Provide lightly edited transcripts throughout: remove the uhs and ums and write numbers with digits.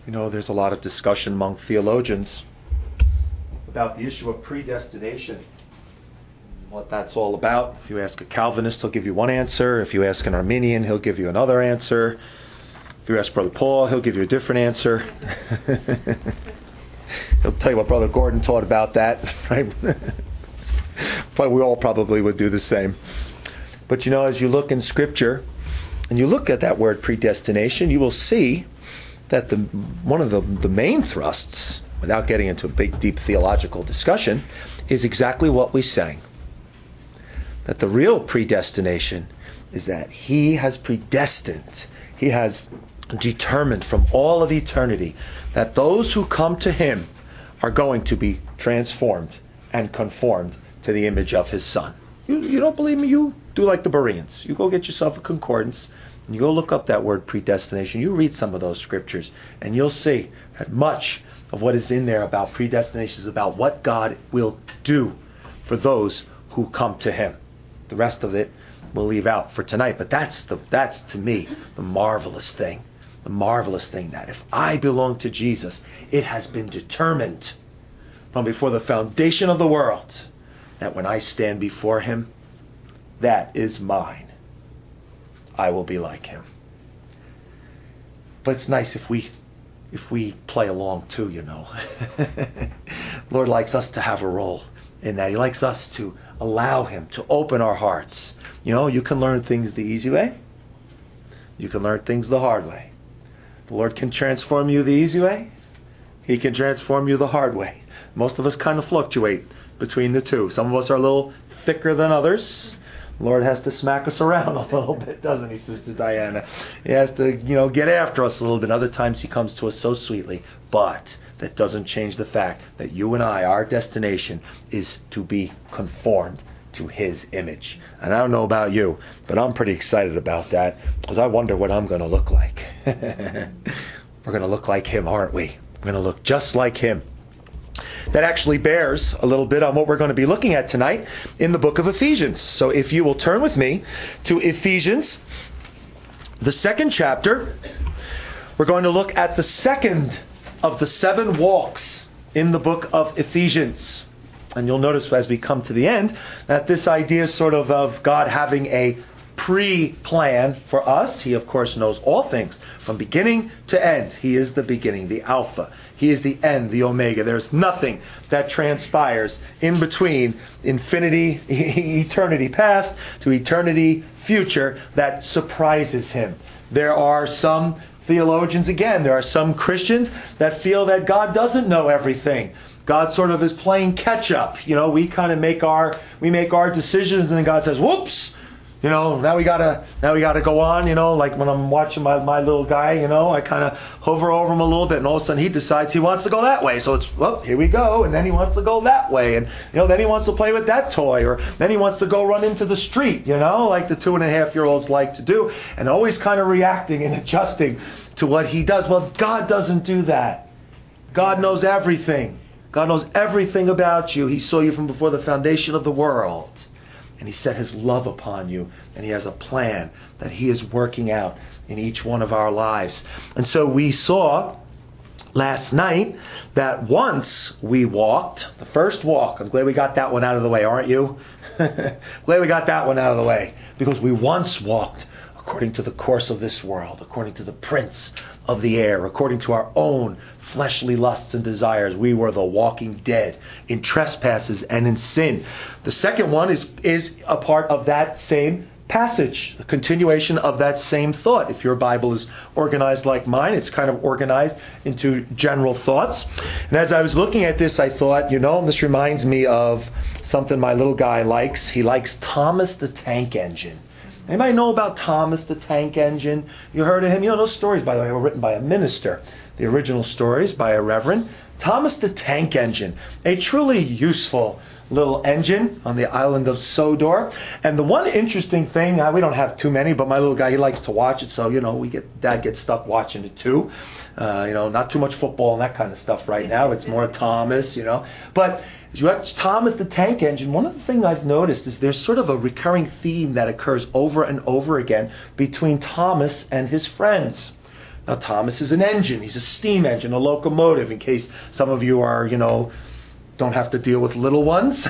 You know, there's a lot of discussion among theologians about the issue of predestination, what that's all about. If you ask a Calvinist, he'll give you one answer. If you ask an Arminian, he'll give you another answer. If you ask Brother Paul, he'll give you a different answer. He'll tell you what Brother Gordon taught about that, right? But we all probably would do the same. But you know, as you look in Scripture, and you look at that word predestination, you will see that one of the main thrusts, without getting into a big, deep theological discussion, is exactly what we sang. That the real predestination is that He has predestined, He has determined from all of eternity that those who come to Him are going to be transformed and conformed to the image of His Son. You don't believe me? You do like the Bereans. You go get yourself a concordance, and you go look up that word predestination. You read some of those scriptures, and you'll see that much of what is in there about predestination is about what God will do for those who come to Him. The rest of it we'll leave out for tonight. But that's to me the marvelous thing. The marvelous thing, that if I belong to Jesus, it has been determined from before the foundation of the world that when I stand before Him, that is mine. I will be like Him. But it's nice if we play along too, you know. Lord likes us to have a role in that. He likes us to allow Him to open our hearts. You know, you can learn things the easy way. You can learn things the hard way. The Lord can transform you the easy way. He can transform you the hard way. Most of us kind of fluctuate between the two. Some of us are a little thicker than others. The Lord has to smack us around a little bit, doesn't He, Sister Diana? He has to, get after us a little bit. Other times He comes to us so sweetly. But that doesn't change the fact that you and I, our destination is to be conformed to His image. And I don't know about you, but I'm pretty excited about that, because I wonder what I'm going to look like. We're going to look like Him, aren't we? We're going to look just like Him. That actually bears a little bit on what we're going to be looking at tonight in the book of Ephesians. So if you will turn with me to Ephesians, the 2nd chapter, we're going to look at the second of the 7 walks in the book of Ephesians. And you'll notice as we come to the end that this idea is sort of God having a pre-plan for us. He, of course, knows all things from beginning to end. He is the beginning, the Alpha. He is the end, the Omega. There's nothing that transpires in between infinity, eternity past to eternity future that surprises Him. There are some theologians, again, there are some Christians that feel that God doesn't know everything. God sort of is playing catch up. We kind of make our decisions, and then God says, "Whoops! Now we gotta go on." Like when I'm watching my little guy, I kind of hover over him a little bit, and all of a sudden he decides he wants to go that way. So it's, well, here we go, and then he wants to go that way, and then he wants to play with that toy, or then he wants to go run into the street, like the 2.5-year-olds like to do, and always kind of reacting and adjusting to what he does. Well, God doesn't do that. God knows everything. God knows everything about you. He saw you from before the foundation of the world. And He set His love upon you. And He has a plan that He is working out in each one of our lives. And so we saw last night that once we walked, the first walk, I'm glad we got that one out of the way, aren't you? Glad we got that one out of the way. Because we once walked according to the course of this world, according to the prince of the air, according to our own fleshly lusts and desires. We were the walking dead in trespasses and in sin. The second one is a part of that same passage, a continuation of that same thought. If your Bible is organized like mine, it's kind of organized into general thoughts. And as I was looking at this, I thought, this reminds me of something my little guy likes. He likes Thomas the Tank Engine. Anybody know about Thomas the Tank Engine? You heard of him? Those stories, by the way, were written by a minister. The original stories by a reverend. Thomas the Tank Engine, a truly useful little engine on the island of Sodor. And the one interesting thing, we don't have too many, but my little guy, he likes to watch it, so Dad gets stuck watching it too. Not too much football and that kind of stuff right now. It's more Thomas, But as you watch Thomas the Tank Engine, one of the things I've noticed is there's sort of a recurring theme that occurs over and over again between Thomas and his friends. Now, Thomas is an engine. He's a steam engine, a locomotive, in case some of you are, don't have to deal with little ones.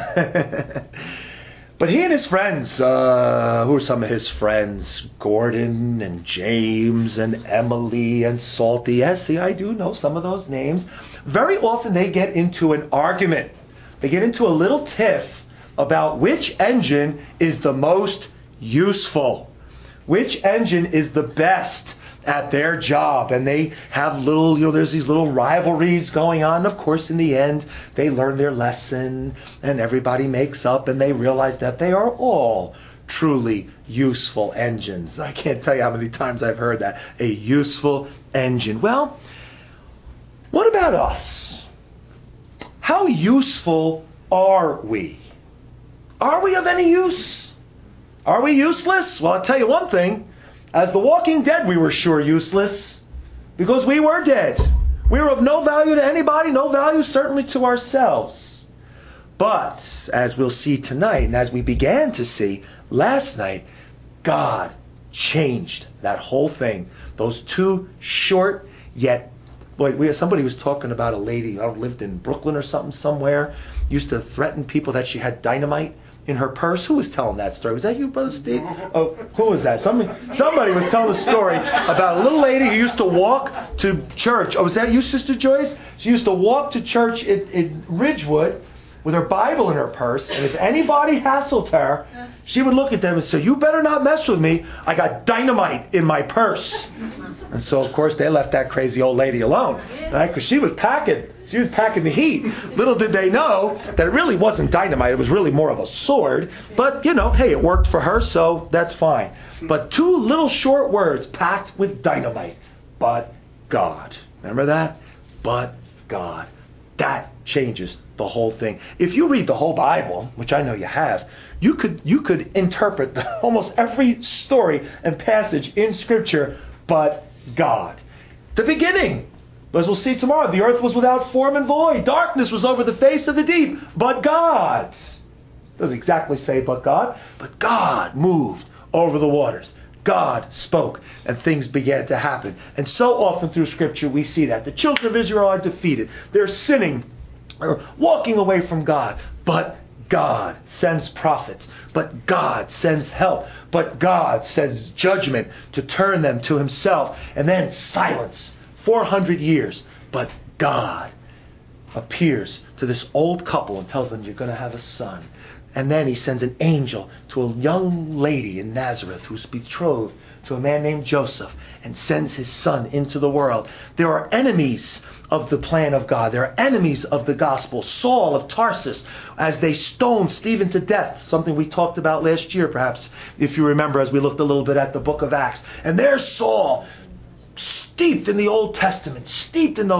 But he and his friends, who are some of his friends? Gordon and James and Emily and Salty. Yes, see, I do know some of those names. Very often they get into an argument. They get into a little tiff about which engine is the most useful. Which engine is the best at their job, and they have little, there's these little rivalries going on. Of course, in the end, they learn their lesson, and everybody makes up, and they realize that they are all truly useful engines. I can't tell you how many times I've heard that. A useful engine. Well, what about us? How useful are we? Are we of any use? Are we useless? Well, I'll tell you one thing. As the walking dead, we were sure useless, because we were dead. We were of no value to anybody, no value certainly to ourselves. But, as we'll see tonight, and as we began to see last night, God changed that whole thing. Those two short, yet, somebody was talking about a lady who lived in Brooklyn or somewhere, used to threaten people that she had dynamite in her purse. Who was telling that story? Was that you, Brother Steve? Oh, who was that? Somebody was telling a story about a little lady who used to walk to church. Oh, was that you, Sister Joyce? She used to walk to church in Ridgewood with her Bible in her purse, and if anybody hassled her, she would look at them and say, "You better not mess with me. I got dynamite in my purse." And so, of course, they left that crazy old lady alone, right? Because she was packing the heat. Little did they know that it really wasn't dynamite. It was really more of a sword. But, hey, it worked for her, so that's fine. But two little short words packed with dynamite. But God. Remember that? But God. That changes the whole thing. If you read the whole Bible, which I know you have, you could interpret almost every story and passage in Scripture, but God. The beginning. As we'll see tomorrow, the earth was without form and void. Darkness was over the face of the deep. But God. Doesn't exactly say but God. But God moved over the waters. God spoke, and things began to happen. And so often through Scripture we see that. The children of Israel are defeated. They're sinning, or walking away from God. But God sends prophets. But God sends help. But God sends judgment to turn them to Himself. And then silence. 400 years. But God appears to this old couple and tells them, "You're going to have a son." And then He sends an angel to a young lady in Nazareth who's betrothed to a man named Joseph, and sends his son into the world. There are enemies of the plan of God. There are enemies of the gospel. Saul of Tarsus, as they stoned Stephen to death, something we talked about last year, perhaps, if you remember, as we looked a little bit at the book of Acts. And there's Saul, steeped in the Old Testament, steeped in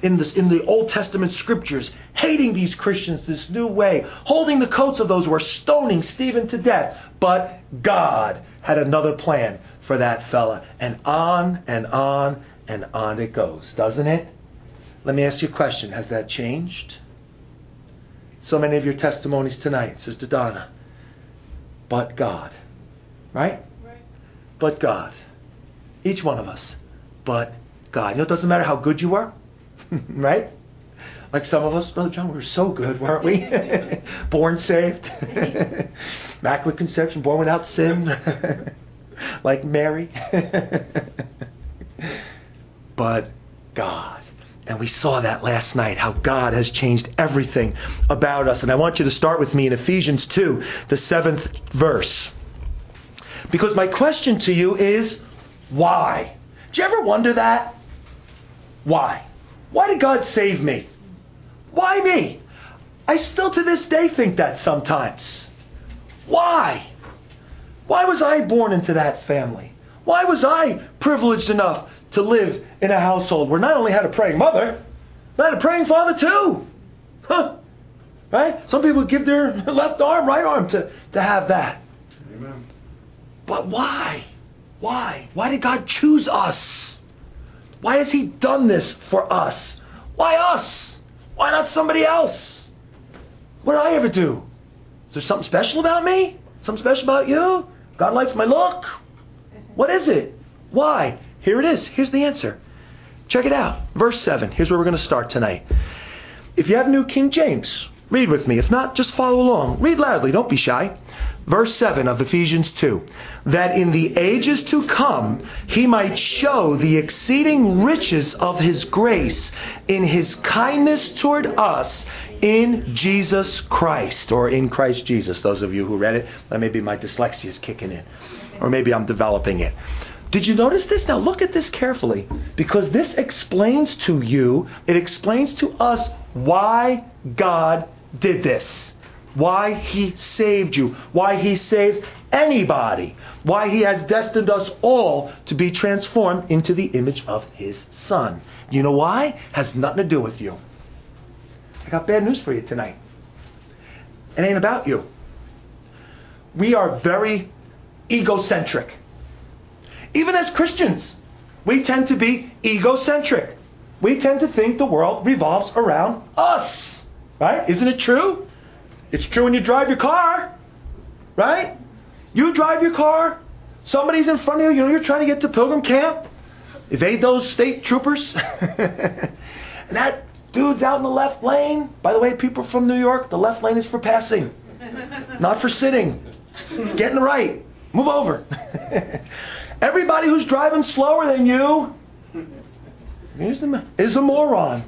the Old Testament scriptures, hating these Christians this new way, holding the coats of those who are stoning Stephen to death. But God had another plan for that fella. And on and on and on it goes, doesn't it? Let me ask you a question. Has that changed? So many of your testimonies tonight, Sister Donna. But God. Right? But God. Each one of us. But God. It doesn't matter how good you were. Right? Like some of us, Brother John, we were so good, weren't we? Born saved. Immaculate conception, born without sin. Like Mary. But God. And we saw that last night, how God has changed everything about us. And I want you to start with me in Ephesians 2, the 7th verse. Because my question to you is, why? Did you ever wonder that? Why? Why did God save me? Why me? I still to this day think that sometimes. Why? Why was I born into that family? Why was I privileged enough to live in a household where not only had a praying mother, but had a praying father too? Huh? Right? Some people give their left arm, right arm to have that. Amen. But why? Why? Why did God choose us? Why has He done this for us? Why us? Why not somebody else? What did I ever do? Is there something special about me? Something special about you? God likes my look? What is it? Why? Here it is. Here's the answer. Check it out. Verse 7. Here's where we're going to start tonight. If you have New King James, read with me. If not, just follow along. Read loudly. Don't be shy. Verse 7 of Ephesians 2. That in the ages to come, he might show the exceeding riches of his grace in his kindness toward us in Jesus Christ, or in Christ Jesus. Those of you who read it, maybe my dyslexia is kicking in, or maybe I'm developing it. Did you notice this? Now look at this carefully, because this explains to you, it explains to us why God did this, why he saved you, why he saves anybody, why he has destined us all to be transformed into the image of his Son. You know why? Has nothing to do with you. I got bad news for you tonight. It ain't about you. We are very egocentric. Even as Christians, we tend to be egocentric. We tend to think the world revolves around us. Right? Isn't it true? It's true when you drive your car. Right? You drive your car. Somebody's in front of you. You're trying to get to Pilgrim Camp. Evade those state troopers. And that dude's out in the left lane. By the way, people from New York, the left lane is for passing, not for sitting. Get in the right. Move over. Everybody who's driving slower than you is a moron.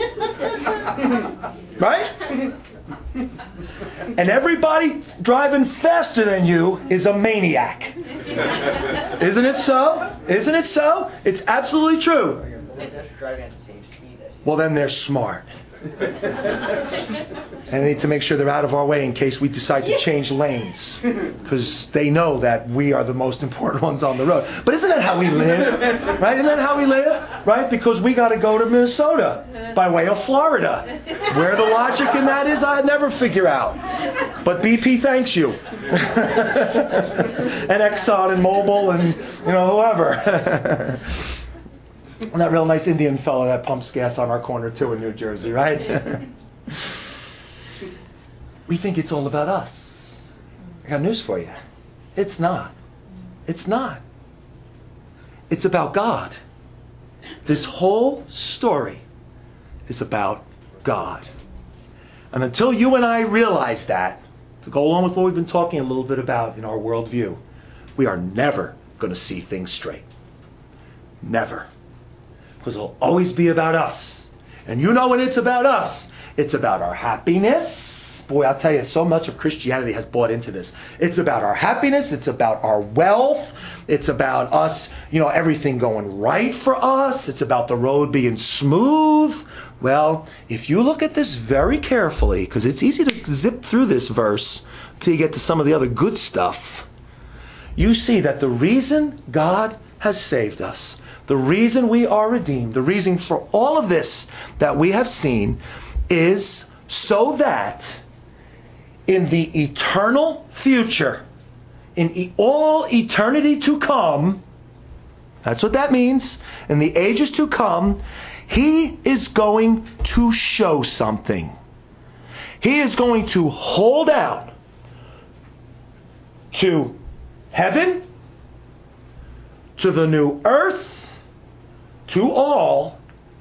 Right? And everybody driving faster than you is a maniac. Isn't it so? Isn't it so? It's absolutely true. Well, then they're smart. And they need to make sure they're out of our way in case we decide to change lanes. Because they know that we are the most important ones on the road. But isn't that how we live? Right? Isn't that how we live? Right? Because we got to go to Minnesota by way of Florida. Where the logic in that is, I never figure out. But BP thanks you. And Exxon and Mobil and, whoever. And that real nice Indian fellow that pumps gas on our corner too in New Jersey, right? We think it's all about us. I got news for you. It's not. It's not. It's about God. This whole story is about God. And until you and I realize that, to go along with what we've been talking a little bit about in our worldview, we are never going to see things straight. Never. Because it'll always be about us. And you know when it's about us, it's about our happiness. Boy, I'll tell you, so much of Christianity has bought into this. It's about our happiness. It's about our wealth. It's about us, everything going right for us. It's about the road being smooth. Well, if you look at this very carefully, because it's easy to zip through this verse until you get to some of the other good stuff, you see that the reason God has saved us, the reason we are redeemed, the reason for all of this that we have seen is so that in the eternal future, in all eternity to come, that's what that means, in the ages to come, he is going to show something. He is going to hold out to heaven, to the new earth, to all,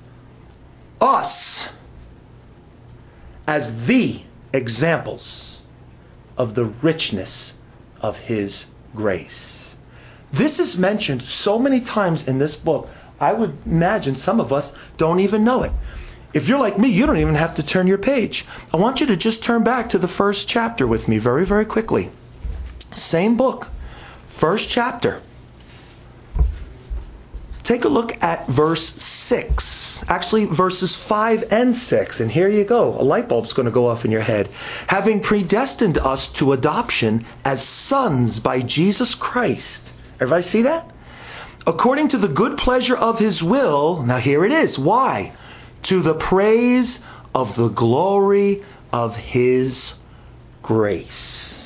us, as the examples of the richness of his grace. This is mentioned so many times in this book, I would imagine some of us don't even know it. If you're like me, you don't even have to turn your page. I want you to just turn back to the first chapter with me very, very quickly. Same book, first chapter. Take a look at verse 6. Actually, verses 5 and 6. And here you go. A light bulb's going to go off in your head. Having predestined us to adoption as sons by Jesus Christ. Everybody see that? According to the good pleasure of his will. Now here it is. Why? To the praise of the glory of his grace.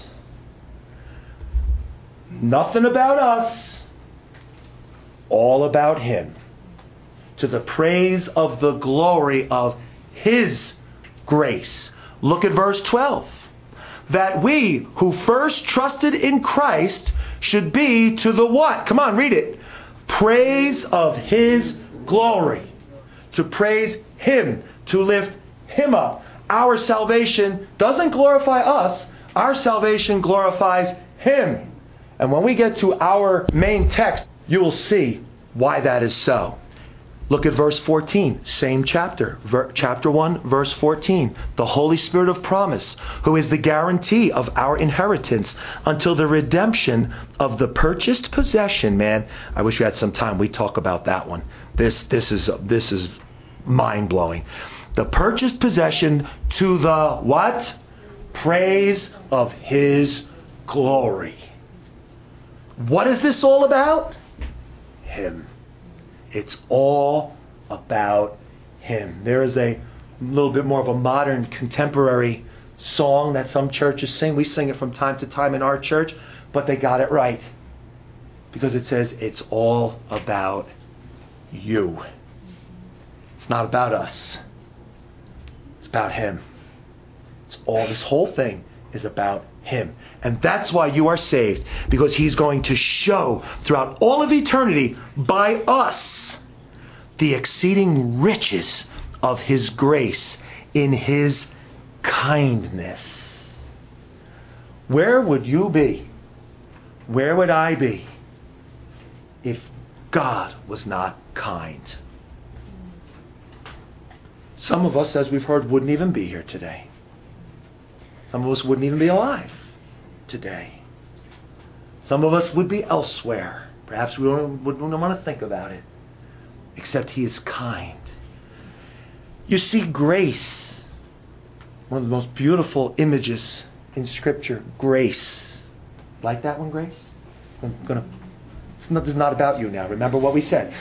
Nothing about us. All about him. To the praise of the glory of his grace. Look at verse 12. That we who first trusted in Christ should be to the what? Come on, read it. praise of His glory. To praise Him, to lift Him up. Our salvation doesn't glorify us. Our salvation glorifies Him. And when we get to our main text, you will see why that is so. Look at verse 14, same chapter, chapter 1, verse 14. The Holy Spirit of promise, who is the guarantee of our inheritance until the redemption of the purchased possession. Man, I wish we had some time. We talk about that one. This is mind-blowing. The purchased possession to the what? Praise of His glory. What is this all about? Him. It's all about Him. There is a little bit more of a modern, contemporary song that some churches sing. We sing it from time to time in our church, but they got it right. Because it says, it's all about you. It's not about us. It's about Him. This whole thing is about Him. And that's why you are saved. Because He's going to show throughout all of eternity by us the exceeding riches of His grace in His kindness. Where would you be? Where would I be if God was not kind? Some of us, as we've heard, wouldn't even be here today. Some of us wouldn't even be alive today. Some of us would be elsewhere. Perhaps we wouldn't want to think about it. Except He is kind. You see, grace, one of the most beautiful images in Scripture, grace. Like that one, Grace? This is not about you now. Remember what we said.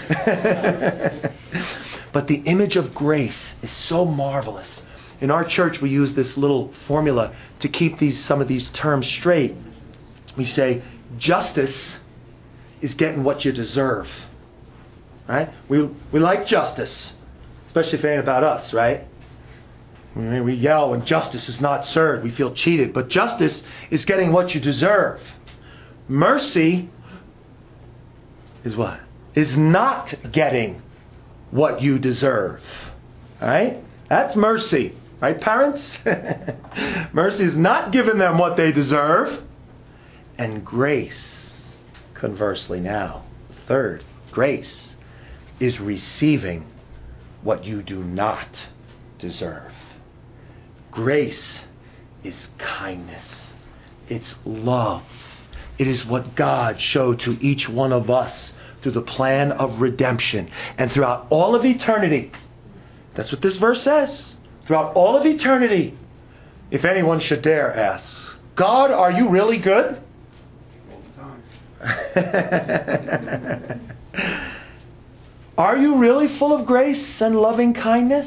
But the image of grace is so marvelous. In our church, we use this little formula to keep some of these terms straight. We say, justice is getting what you deserve. Right? We like justice, especially if it ain't about us, right? We yell when justice is not served. We feel cheated. But justice is getting what you deserve. Mercy is what? Is not getting what you deserve. All right? That's mercy. Right, parents? Mercy is not giving them what they deserve. And grace, conversely now, third, grace is receiving what you do not deserve. Grace is kindness. It's love. It is what God showed to each one of us through the plan of redemption. And throughout all of eternity, that's what this verse says. Throughout all of eternity, if anyone should dare ask, God, are you really good? All the time. Are you really full of grace and loving kindness?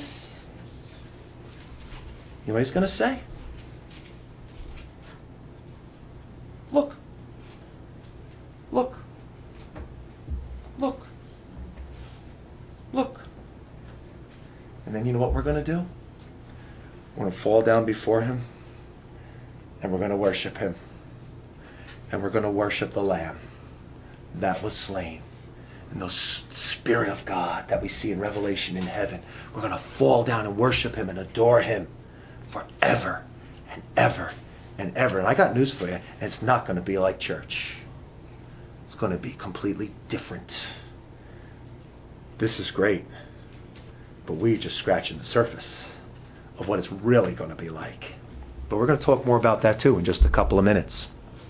You know what He's going to say? Look. Look. Look. Look. And then you know what we're going to do? We're going to fall down before Him, and we're going to worship Him. And we're going to worship the Lamb that was slain. And the Spirit of God that we see in Revelation in heaven. We're going to fall down and worship Him and adore Him forever and ever and ever. And I got news for you. It's not going to be like church. It's going to be completely different. This is great. But we're just scratching the surface of what it's really going to be like. But we're going to talk more about that too in just a couple of minutes.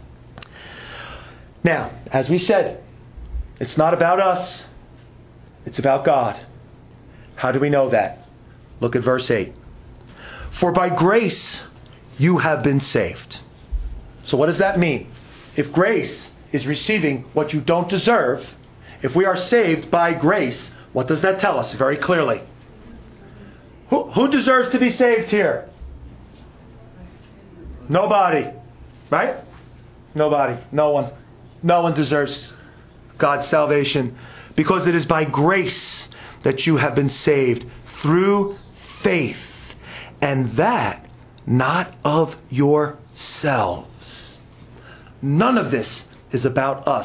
Now, as we said, it's not about us. It's about God. How do we know that? Look at verse 8. For by grace you have been saved. So what does that mean? If grace is receiving what you don't deserve, if we are saved by grace, what does that tell us very clearly? Who deserves to be saved here? Nobody. Right? Nobody. No one. No one deserves God's salvation, because it is by grace that you have been saved through faith, and that not of yourselves. None of this is about us.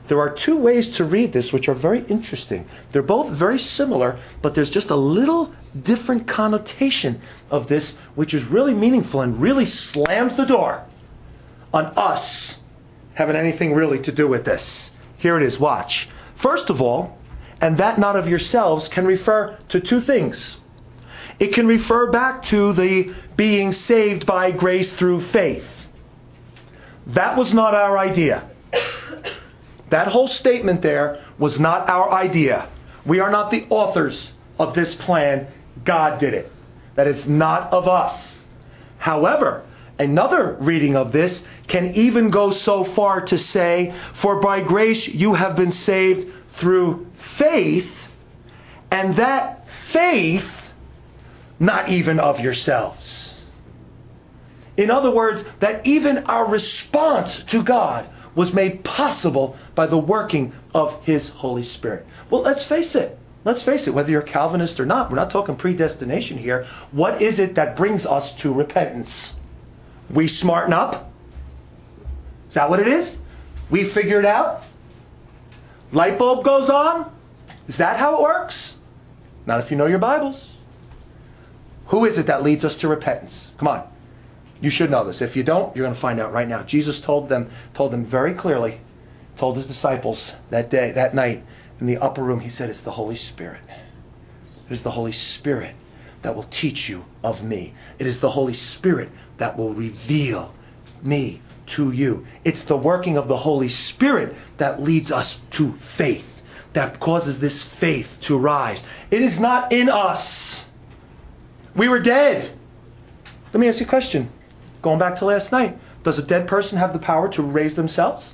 There are two ways to read this which are very interesting. They're both very similar, but there's just a little different connotation of this, which is really meaningful and really slams the door on us having anything really to do with this. Here it is, watch. First of all, and that not of yourselves can refer to two things. It can refer back to the being saved by grace through faith. That was not our idea. That whole statement there was not our idea. We are not the authors of this plan. God did it. That is not of us. However, another reading of this can even go so far to say, for by grace you have been saved through faith, and that faith not even of yourselves. In other words, that even our response to God was made possible by the working of His Holy Spirit. Well, let's face it. Let's face it, whether you're Calvinist or not, we're not talking predestination here. What is it that brings us to repentance? We smarten up? Is that what it is? We figure it out? Light bulb goes on? Is that how it works? Not if you know your Bibles. Who is it that leads us to repentance? Come on. You should know this. If you don't, you're going to find out right now. Jesus told them very clearly, told His disciples that night in the upper room, He said, it's the Holy Spirit. It is the Holy Spirit that will teach you of me. It is the Holy Spirit that will reveal me to you. It's the working of the Holy Spirit that leads us to faith, that causes this faith to rise. It is not in us. We were dead. Let me ask you a question. Going back to last night, does a dead person have the power to raise themselves?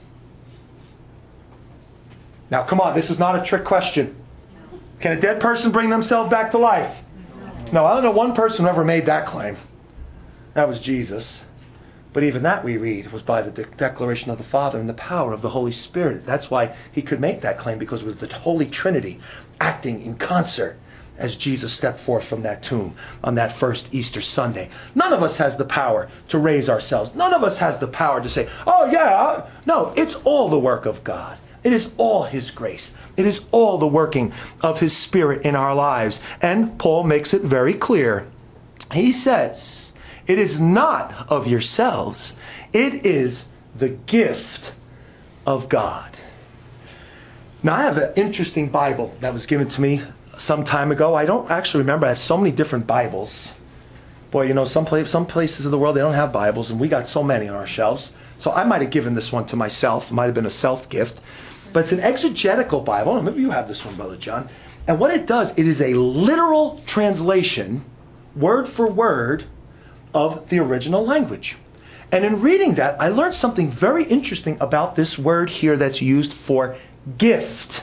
Now, come on, this is not a trick question. Can a dead person bring themselves back to life? No, I don't know one person who ever made that claim. That was Jesus. But even that, we read, was by the declaration of the Father and the power of the Holy Spirit. That's why He could make that claim, because it was the Holy Trinity acting in concert as Jesus stepped forth from that tomb on that first Easter Sunday. None of us has the power to raise ourselves. None of us has the power to say, oh yeah, no, it's all the work of God. It is all His grace. It is all the working of His Spirit in our lives. And Paul makes it very clear. He says, it is not of yourselves. It is the gift of God. Now, I have an interesting Bible that was given to me some time ago. I don't actually remember. I have so many different Bibles. Boy, you know, some places of the world, they don't have Bibles, and we got so many on our shelves. So I might have given this one to myself. It might have been a self-gift. But it's an exegetical Bible. Maybe you have this one, Brother John. And what it does, it is a literal translation, word for word, of the original language. And in reading that, I learned something very interesting about this word here that's used for gift.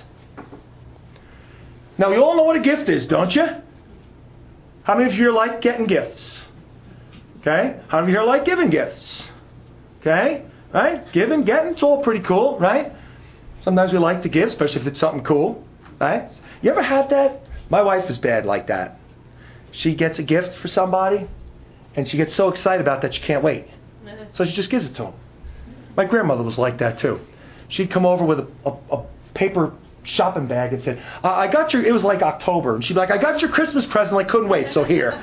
Now, we all know what a gift is, don't you? How many of you like getting gifts? Okay? How many of you like giving gifts? Okay? Right? Giving, getting, it's all pretty cool, right? Sometimes we like to give, especially if it's something cool, right? You ever had that? My wife is bad like that. She gets a gift for somebody, and she gets so excited about that she can't wait. So she just gives it to them. My grandmother was like that too. She'd come over with a paper shopping bag and said, I got your, it was like October, and she'd be like, I got your Christmas present, I couldn't wait, so here.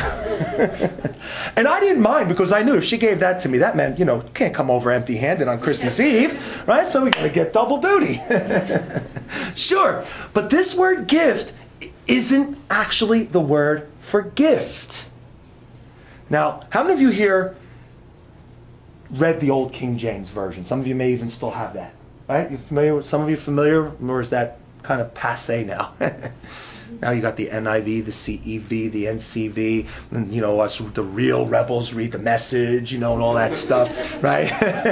And I didn't mind, because I knew if she gave that to me, that meant, you know, you can't come over empty-handed on Christmas Eve, right? So we got to get double duty. Sure, but this word gift isn't actually the word for gift. Now, how many of you here read the old King James Version? Some of you may even still have that. Right? You familiar with, some of you familiar, or is that kind of passé now? Now you got the NIV, the CEV, the NCV, and, you know, us, the real rebels read the Message, you know, and all that stuff, right?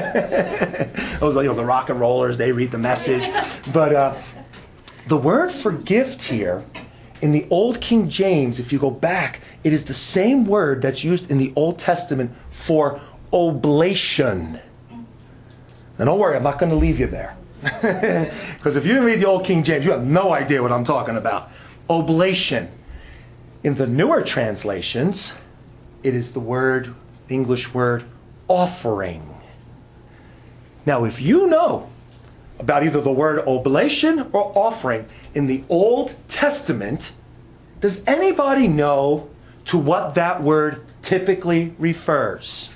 Those, you know, the rock and rollers, they read the Message. But the word for gift here in the old King James, if you go back, it is the same word that's used in the Old Testament for oblation. Now don't worry, I'm not going to leave you there. Because if you didn't read the old King James, you have no idea what I'm talking about. Oblation. In the newer translations, it is the English word offering. Now if you know about either the word oblation or offering in the Old Testament, does anybody know to what that word typically refers?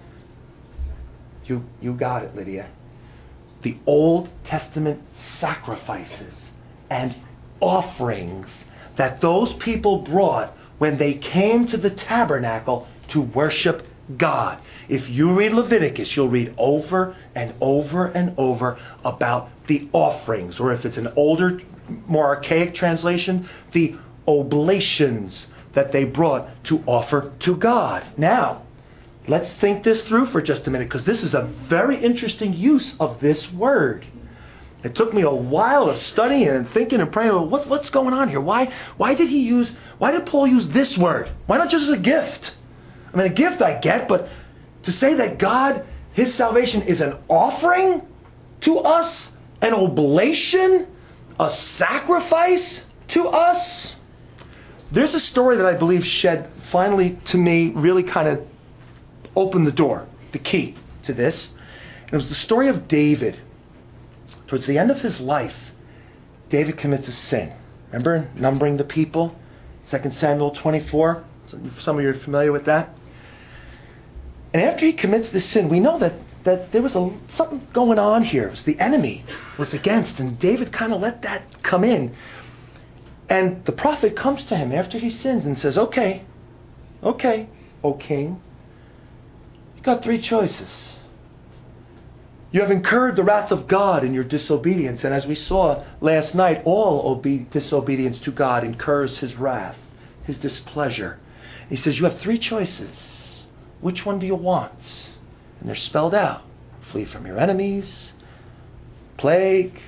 You got it, Lydia. The Old Testament sacrifices and offerings that those people brought when they came to the tabernacle to worship God. If you read Leviticus, you'll read over and over and over about the offerings, or if it's an older, more archaic translation, the oblations that they brought to offer to God. Now, let's think this through for just a minute, because this is a very interesting use of this word. It took me a while to study and thinking and praying, well, what's going on here? Why did Paul use this word? Why not just as a gift? I mean, a gift I get, but to say that God, His salvation is an offering to us, an oblation, a sacrifice to us. There's a story that I believe finally, to me, really kind of opened the door, the key to this. And it was the story of David. Towards the end of his life, David commits a sin. Remember numbering the people? 2 Samuel 24. Some of you are familiar with that. And after he commits this sin, we know that there was something going on here. It was the enemy was against, and David kind of let that come in. And the prophet comes to him after he sins and says, okay, O king, you got three choices. You have incurred the wrath of God in your disobedience. And as we saw last night, all disobedience to God incurs His wrath, His displeasure. He says, you have three choices. Which one do you want? And they're spelled out. Flee from your enemies, plague.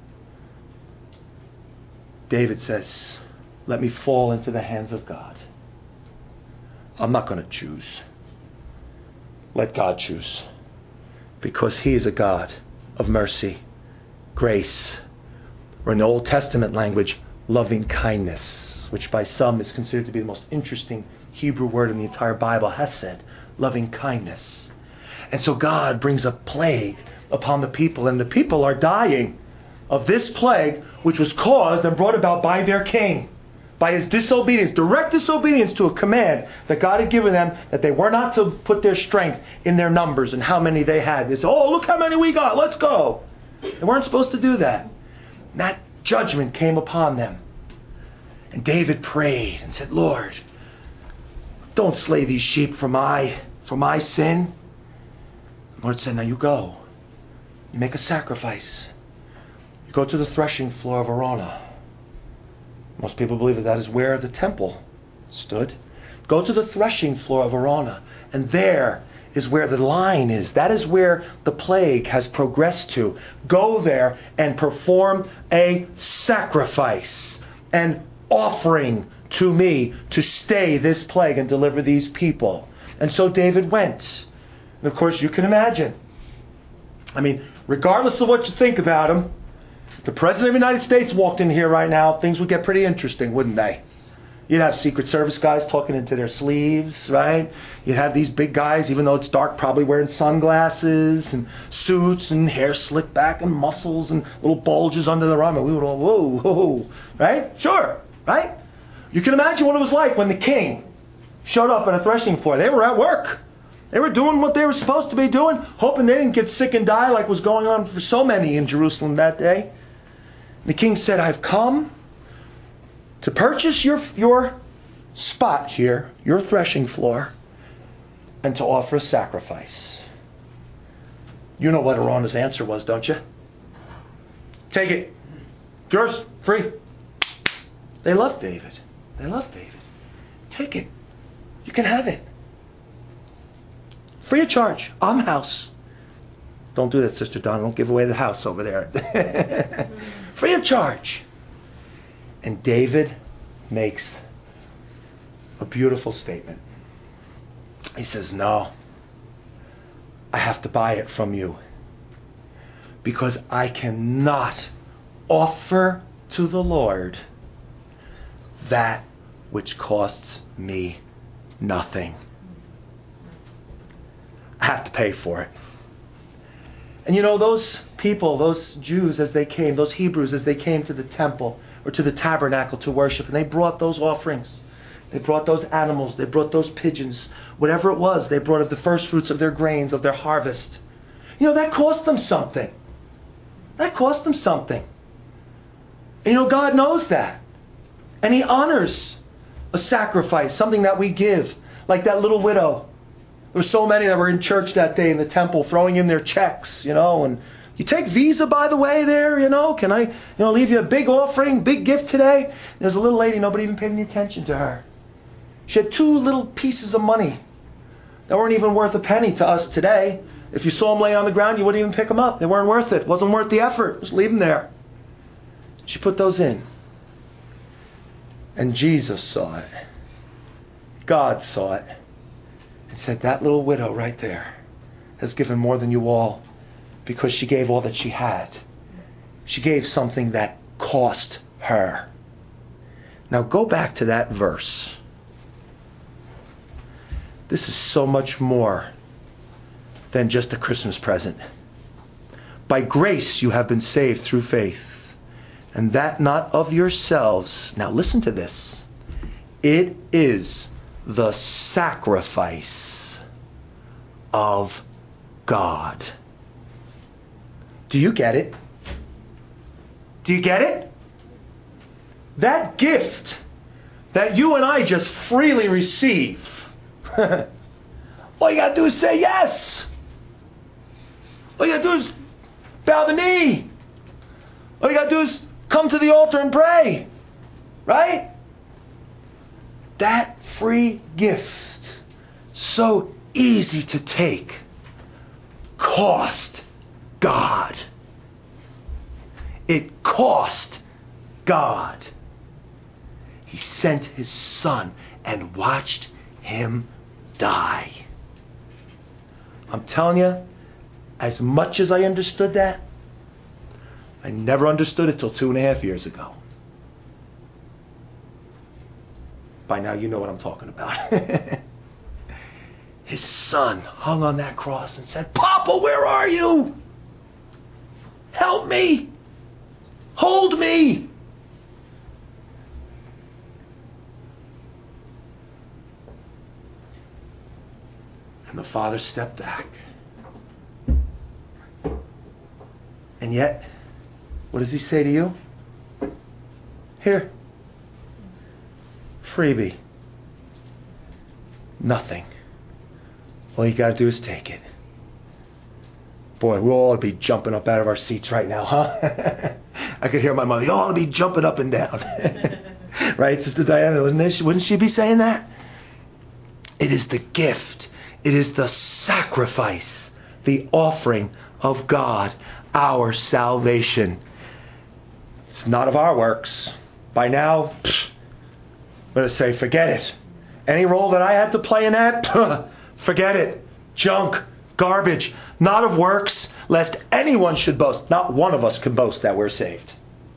David says, let me fall into the hands of God. I'm not going to choose. Let God choose. Because He is a God of mercy, grace, or in the Old Testament language, loving kindness, which by some is considered to be the most interesting Hebrew word in the entire Bible, hesed, loving kindness. And so God brings a plague upon the people, and the people are dying of this plague, which was caused and brought about by their king, by his disobedience, direct disobedience to a command that God had given them, that they were not to put their strength in their numbers and how many they had. They said, oh, look how many we got, let's go. They weren't supposed to do that. And that judgment came upon them. And David prayed and said, Lord, don't slay these sheep for my sin. The Lord said, now you go. You make a sacrifice. You go to the threshing floor of Araunah. Most people believe that is where the temple stood. Go to the threshing floor of Araunah, and there is where the line is. That is where the plague has progressed to. Go there and perform a sacrifice, an offering to me to stay this plague and deliver these people. And so David went. And of course, you can imagine. I mean, regardless of what you think about him, if the President of the United States walked in here right now, things would get pretty interesting, wouldn't they? You'd have Secret Service guys talking into their sleeves, right? You'd have these big guys, even though it's dark, probably wearing sunglasses and suits and hair slicked back and muscles and little bulges under their arm. And we would all, whoa, right? Sure, right? You can imagine what it was like when the king showed up at a threshing floor. They were at work. They were doing what they were supposed to be doing, hoping they didn't get sick and die like was going on for so many in Jerusalem that day. The king said, I've come to purchase your spot here, your threshing floor, and to offer a sacrifice. You know what Araunah's answer was, don't you? Take it. Yours, free. They love David. Take it. You can have it. Free of charge. House. Don't do that, Sister Donna. Don't give away the house over there. Free of charge. And David makes a beautiful statement. He says, no, I have to buy it from you, because I cannot offer to the Lord that which costs me nothing. I have to pay for it. And you know, those people, those Jews as they came, those Hebrews as they came to the temple or to the tabernacle to worship, and they brought those offerings. They brought those animals, they brought those pigeons, whatever it was, they brought of the first fruits of their grains, of their harvest. That cost them something. That cost them something. And God knows that. And He honors a sacrifice, something that we give, like that little widow. There were so many that were in church that day in the temple throwing in their checks, and you take Visa, by the way, there, can I, leave you a big offering, big gift today? There's a little lady, nobody even paid any attention to her. She had 2 little pieces of money that weren't even worth a penny to us today. If you saw them lay on the ground, you wouldn't even pick them up. They weren't worth it. It wasn't worth the effort. Just leave them there. She put those in. And Jesus saw it. God saw it. And said, that little widow right there has given more than you all, because she gave all that she had. She gave something that cost her. Now go back to that verse. This is so much more than just a Christmas present. By grace you have been saved through faith, and that not of yourselves. Now listen to this. It is the sacrifice of God. Do you get it? Do you get it? That gift that you and I just freely receive, all you got to do is say yes. All you got to do is bow the knee. All you got to do is come to the altar and pray. Right? That free gift, so easy to take, cost God. It cost God. He sent His Son and watched Him die. I'm telling you, as much as I understood that, I never understood it till 2.5 years ago. By now you know what I'm talking about. His Son hung on that cross and said, Papa, where are you? Help me. Hold me. And the Father stepped back. And yet, what does He say to you? Here. Freebie. Nothing. All you got to do is take it. Boy, we'll all be jumping up out of our seats right now, huh? I could hear my mother. You all ought to be jumping up and down. Right, Sister Diana? Wouldn't she be saying that? It is the gift. It is the sacrifice, the offering of God, our salvation. It's not of our works. By now, I'm going to say, forget it. Any role that I had to play in that, forget it. Junk, garbage, not of works, lest anyone should boast. Not one of us can boast that we're saved.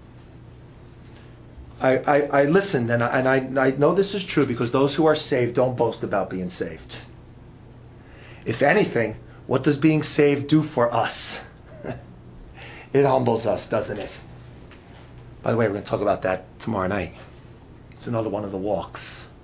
I listened, and I know this is true, because those who are saved don't boast about being saved. If anything, what does being saved do for us? It humbles us, doesn't it? By the way, we're going to talk about that tomorrow night. It's another one of the walks.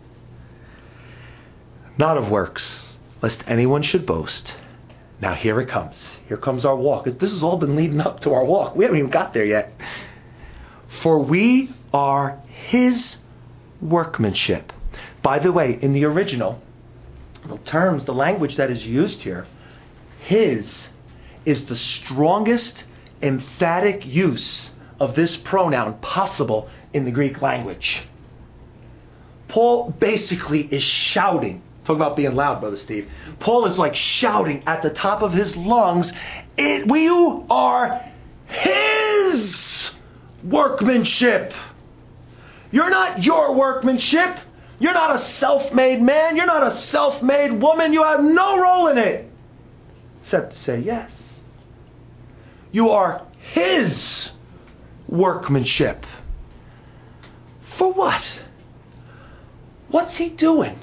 Not of works, lest anyone should boast. Now here it comes. Here comes our walk. This has all been leading up to our walk. We haven't even got there yet. For we are His workmanship. By the way, in the original, the terms, the language that is used here, His is the strongest emphatic use of this pronoun possible in the Greek language. Paul basically is shouting. Talk about being loud, Brother Steve. Paul is like shouting at the top of his lungs, we are His workmanship. You're not your workmanship. You're not a self-made man. You're not a self-made woman. You have no role in it, except to say yes. You are His workmanship. For what? What's He doing?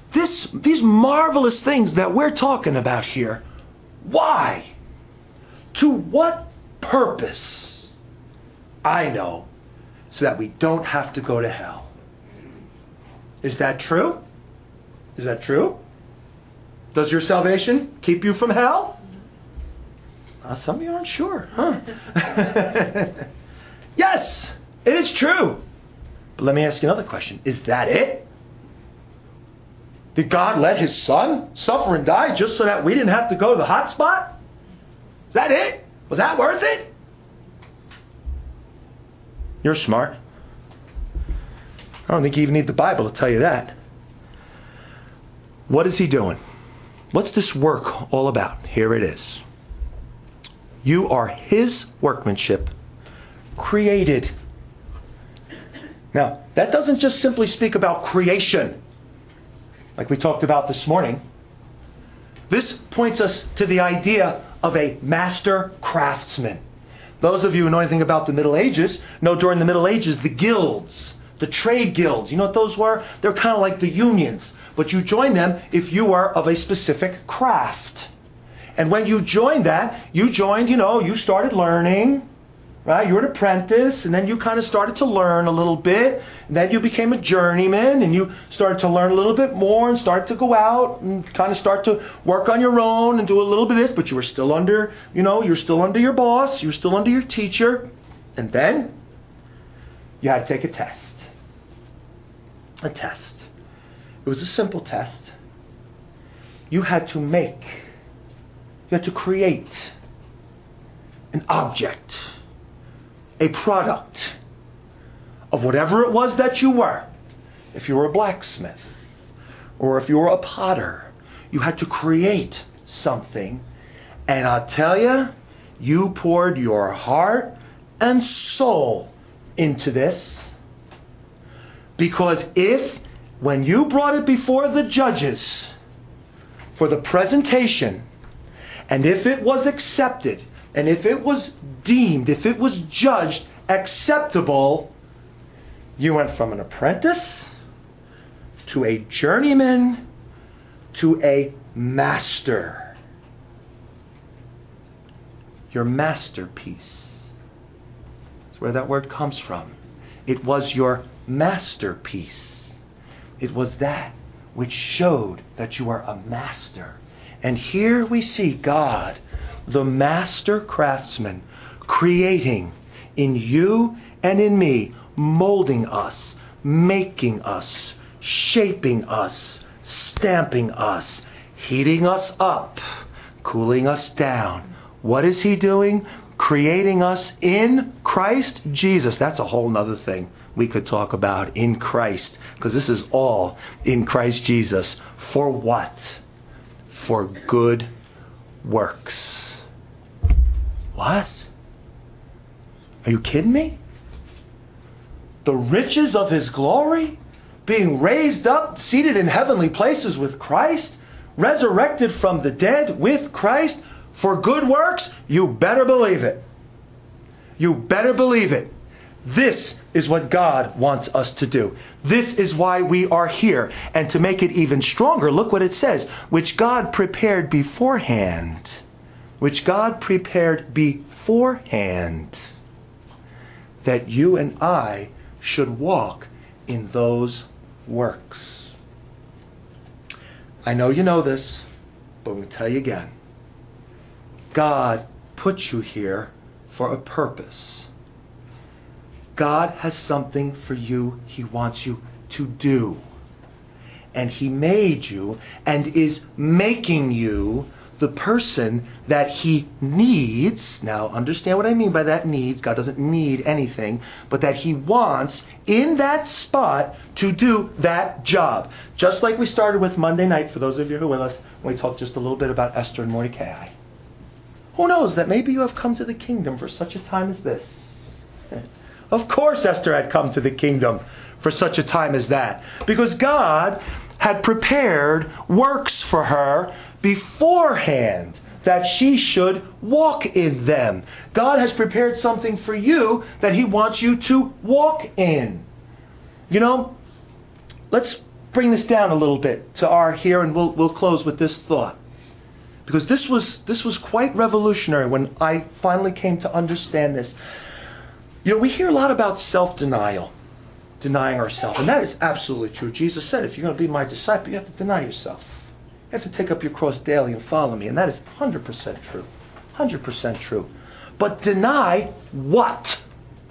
These marvelous things that we're talking about here. Why? To what purpose? I know, so that we don't have to go to hell. Is that true? Is that true? Does your salvation keep you from hell? Some of you aren't sure, huh? Yes, it is true. But let me ask you another question. Is that it? Did God let His Son suffer and die just so that we didn't have to go to the hot spot? Is that it? Was that worth it? You're smart. I don't think you even need the Bible to tell you that. What is He doing? What's this work all about? Here it is. You are His workmanship, created. Now, that doesn't just simply speak about creation, like we talked about this morning. This points us to the idea of a master craftsman. Those of you who know anything about the Middle Ages know during the Middle Ages, the guilds, the trade guilds, you know what those were? They're kind of like the unions. But you joined them if you were of a specific craft. And when you joined that, you started learning, right? You were an apprentice, and then you kind of started to learn a little bit. And then you became a journeyman, and you started to learn a little bit more and started to go out and kind of start to work on your own and do a little bit of this. But you were still under, you're still under your boss. You were still under your teacher. And then you had to take a test. A test. It was a simple test. You had to create an object, a product of whatever it was that you were. If you were a blacksmith or if you were a potter, you had to create something. And I'll tell you, you poured your heart and soul into this. Because when you brought it before the judges for the presentation, and if it was accepted, and if it was deemed, if it was judged acceptable, you went from an apprentice to a journeyman to a master. Your masterpiece. That's where that word comes from. It was your masterpiece. It was that which showed that you are a master. And here we see God, the master craftsman, creating in you and in me, molding us, making us, shaping us, stamping us, heating us up, cooling us down. What is He doing? Creating us in Christ Jesus. That's a whole other thing we could talk about, in Christ, because this is all in Christ Jesus. For what? For good works. What? Are you kidding me? The riches of His glory, being raised up, seated in heavenly places with Christ, resurrected from the dead with Christ, for good works? You better believe it. You better believe it. This is what God wants us to do. This is why we are here. And to make it even stronger, look what it says. Which God prepared beforehand. Which God prepared beforehand. That you and I should walk in those works. I know you know this, but I'm going to tell you again. God put you here for a purpose. God has something for you He wants you to do. And He made you and is making you the person that He needs. Now, understand what I mean by that needs. God doesn't need anything, but that He wants in that spot to do that job. Just like we started with Monday night, for those of you who are with us, when we talked just a little bit about Esther and Mordecai. Who knows that maybe you have come to the kingdom for such a time as this? Of course Esther had come to the kingdom for such a time as that. Because God had prepared works for her beforehand that she should walk in them. God has prepared something for you that He wants you to walk in. Let's bring this down a little bit to our here, and we'll close with this thought. Because this was quite revolutionary when I finally came to understand this. You know, we hear a lot about self-denial, denying ourselves. And that is absolutely true. Jesus said, if you're going to be my disciple, you have to deny yourself. You have to take up your cross daily and follow me. And that is 100% true. 100% true. But deny what?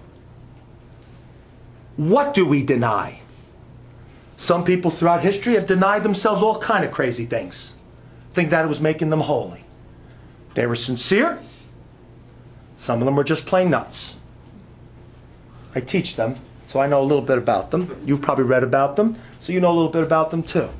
What do we deny? Some people throughout history have denied themselves all kind of crazy things. Think that it was making them holy. They were sincere. Some of them were just plain nuts. I teach them, so I know a little bit about them. You've probably read about them, so you know a little bit about them too.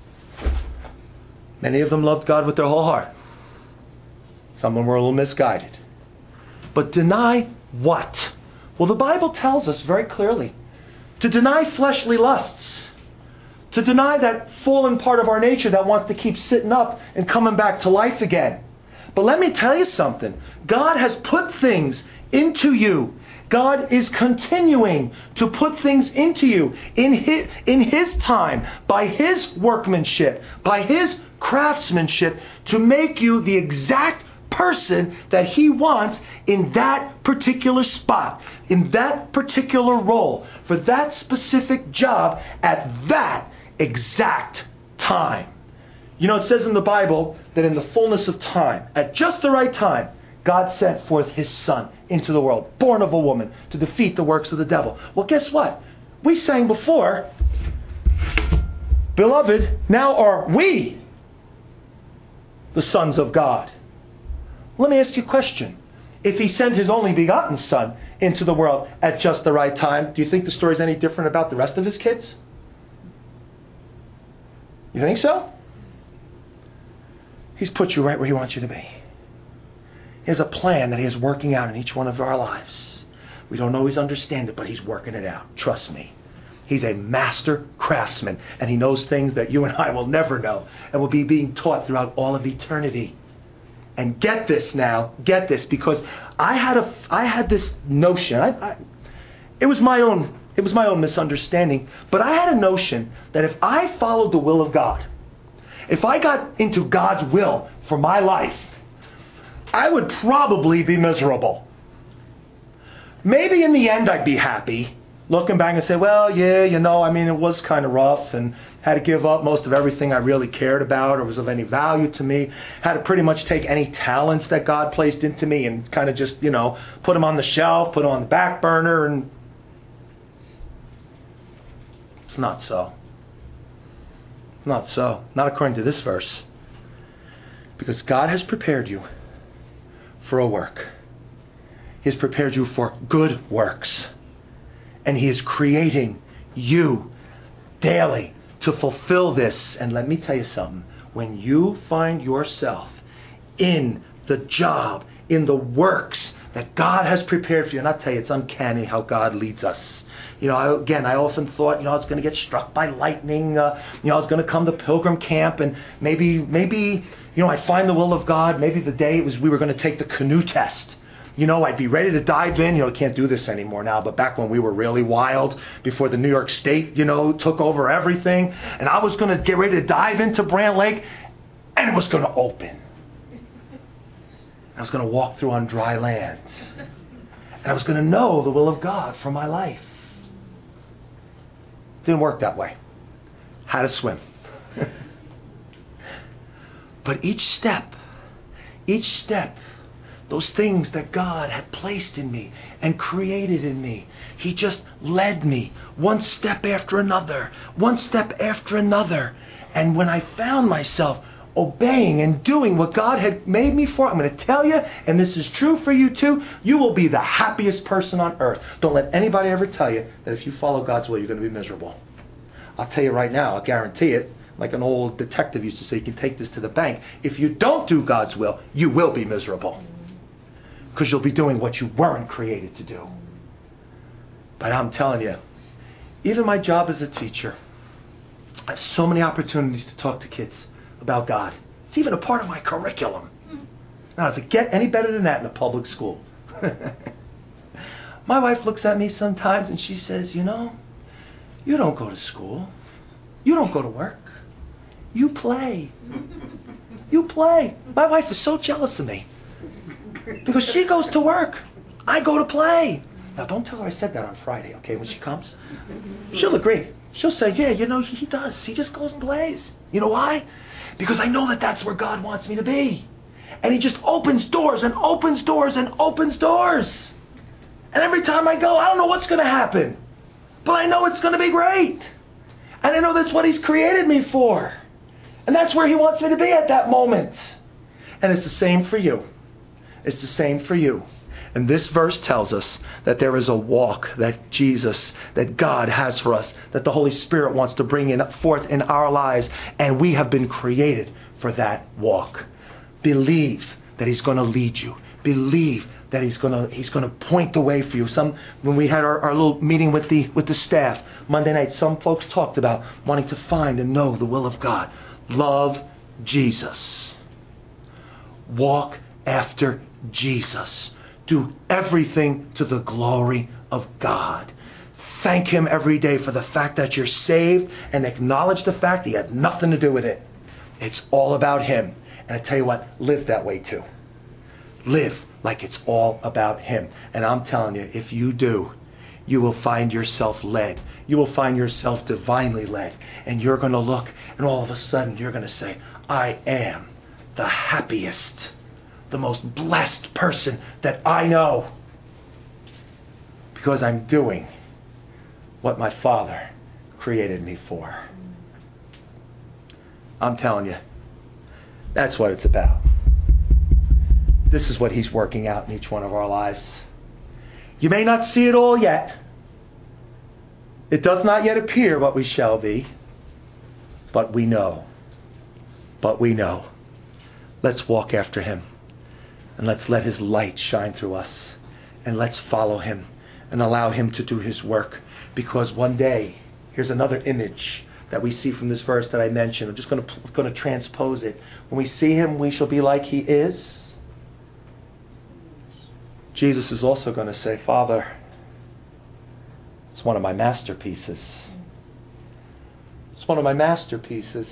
Many of them loved God with their whole heart. Some of them were a little misguided. But deny what? Well, the Bible tells us very clearly to deny fleshly lusts. To deny that fallen part of our nature that wants to keep sitting up and coming back to life again. But let me tell you something. God has put things into you. God is continuing to put things into you in His time, by His workmanship, by His craftsmanship, to make you the exact person that He wants in that particular spot, in that particular role, for that specific job at that exact time. You know, it says in the Bible that in the fullness of time, at just the right time, God sent forth His Son into the world, born of a woman, to defeat the works of the devil. Well, guess what? We sang before, beloved, now are we the sons of God. Let me ask you a question. If He sent His only begotten Son into the world at just the right time, do you think the story is any different about the rest of His kids? You think so? He's put you right where He wants you to be. He has a plan that He is working out in each one of our lives. We don't always understand it, but He's working it out. Trust me. He's a master craftsman, and He knows things that you and I will never know, and will be being taught throughout all of eternity. And get this now, get this, because I had this notion. It was my own misunderstanding, but I had a notion that if I followed the will of God, if I got into God's will for my life, I would probably be miserable. Maybe in the end I'd be happy, looking back and say, well, yeah, you know, I mean, it was kind of rough and had to give up most of everything I really cared about or was of any value to me. Had to pretty much take any talents that God placed into me and kind of just, you know, put them on the shelf, put them on the back burner, and it's not so. Not so. Not according to this verse. Because God has prepared you for a work. He has prepared you for good works. And He is creating you daily to fulfill this. And let me tell you something. When you find yourself in the job, in the works that God has prepared for you, and I'll tell you, it's uncanny how God leads us. You know, I often thought, you know, I was going to get struck by lightning. You know, I was going to come to pilgrim camp, and maybe, you know, I find the will of God. Maybe the day we were going to take the canoe test. You know, I'd be ready to dive in. You know, I can't do this anymore now, but back when we were really wild, before the New York State, you know, took over everything, and I was going to get ready to dive into Brant Lake, and it was going to open. I was going to walk through on dry land, and I was going to know the will of God for my life. Didn't work that way. Had to swim. But each step, those things that God had placed in me and created in me, He just led me one step after another. And when I found myself obeying and doing what God had made me for, I'm going to tell you, and this is true for you too, you will be the happiest person on earth. Don't let anybody ever tell you that if you follow God's will, you're going to be miserable. I'll tell you right now, I'll guarantee it. Like an old detective used to say, you can take this to the bank. If you don't do God's will, you will be miserable. Because you'll be doing what you weren't created to do. But I'm telling you, even my job as a teacher, I have so many opportunities to talk to kids about God. It's even a part of my curriculum. Now, does it get any better than that in a public school? My wife looks at me sometimes and she says, you know, you don't go to school. You don't go to work. You play. You play. My wife is so jealous of me. Because she goes to work. I go to play. Now, don't tell her I said that on Friday, okay, when she comes. She'll agree. She'll say, yeah, he does. He just goes and plays. You know why? Because I know that that's where God wants me to be. And he just opens doors and opens doors and opens doors. And every time I go, I don't know what's going to happen. But I know it's going to be great. And I know that's what he's created me for. And that's where he wants me to be at that moment. And it's the same for you. It's the same for you. And this verse tells us that there is a walk that Jesus, that God has for us, that the Holy Spirit wants to bring forth in our lives. And we have been created for that walk. Believe that he's going to lead you. Believe that he's going to point the way for you. When we had our little meeting with the staff Monday night, some folks talked about wanting to find and know the will of God. Love Jesus. Walk after Jesus. Do everything to the glory of God. Thank him every day for the fact that you're saved and acknowledge the fact that you had nothing to do with it. It's all about him. And I tell you what, live that way too. Live like it's all about him. And I'm telling you, if you do, you will find yourself led. You will find yourself divinely led. And you're going to look, and all of a sudden you're going to say, I am the happiest, the most blessed person that I know. Because I'm doing what my Father created me for. I'm telling you, that's what it's about. This is what he's working out in each one of our lives. You may not see it all yet. It does not yet appear what we shall be. But we know. But we know. Let's walk after him. And let's let his light shine through us. And let's follow him. And allow him to do his work. Because one day, here's another image that we see from this verse that I mentioned. I'm just going to transpose it. When we see him, we shall be like he is. Jesus is also going to say, Father, it's one of my masterpieces. It's one of my masterpieces.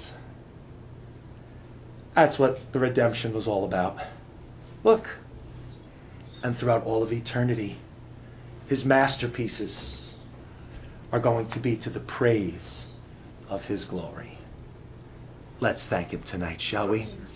That's what the redemption was all about. Look. And throughout all of eternity, his masterpieces are going to be to the praise of his glory. Let's thank him tonight, shall we?